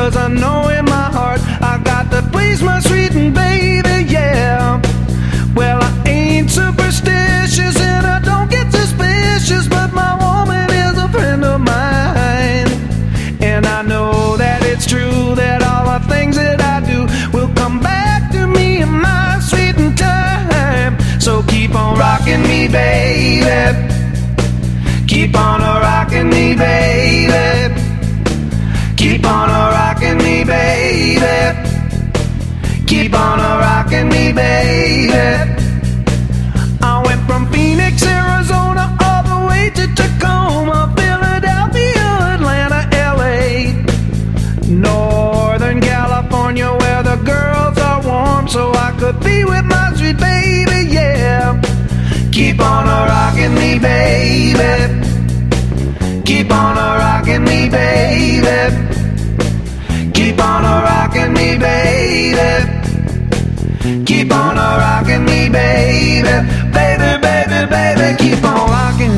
'cause I know in my heart I got to please my sweet and baby, yeah. Well, I ain't superstitious and I don't get suspicious, but my woman is a friend of mine. And I know that it's true that all the things that I do will come back to me in my sweet and time. So keep on rocking me, baby. Keep on rocking me, baby. Keep on rocking me, baby. Keep on rocking me, baby. I went from Phoenix, Arizona, all the way to Tacoma, Philadelphia, Atlanta, LA, Northern California, where the girls are warm, so I could be with my sweet baby, yeah. Keep on rocking me, baby. Keep on rocking me, baby. Keep on rocking me, baby. Keep on rocking me, baby. Baby, baby, baby, keep on rocking.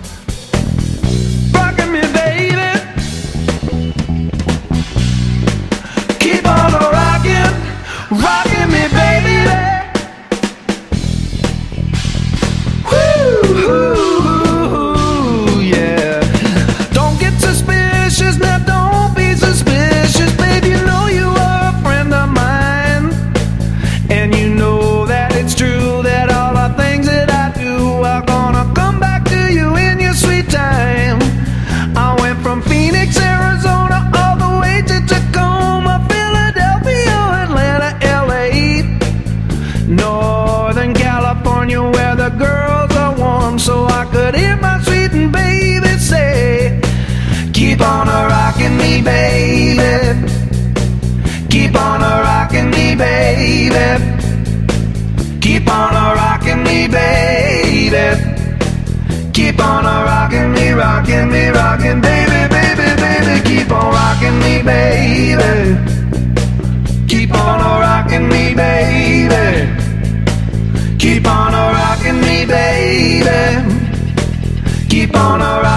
Rocking me, baby. Keep on rocking. Rocking me, baby. Woo, yeah. Don't get suspicious, now don't be suspicious, baby. You know you are a friend of mine. And you know that it's true that all the things that I do are gonna come back to you in your sweet time. I went from Phoenix, Arizona, all the way to Tacoma, Philadelphia, Atlanta, LA, Northern California, where the girls are warm, so I could hear my sweet and baby say, keep on rocking me, baby. Keep on rocking me, baby. Keep on rocking me, baby. Keep on rocking me, rocking me, rocking, baby, baby, baby. Keep on rocking me, baby. Keep on rocking me, baby. Keep on rocking me, baby. Keep on rocking